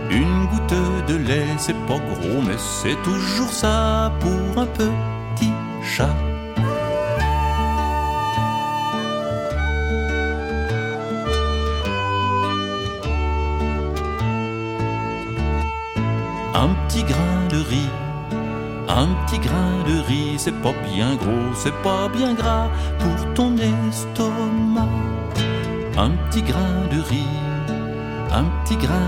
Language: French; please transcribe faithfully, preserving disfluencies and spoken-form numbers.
Une goutte de lait, c'est pas gros, mais c'est toujours ça pour un petit chat. Un petit grain de riz, un petit grain de riz, c'est pas bien gros, c'est pas bien gras pour ton estomac. Un petit grain de riz, un petit grain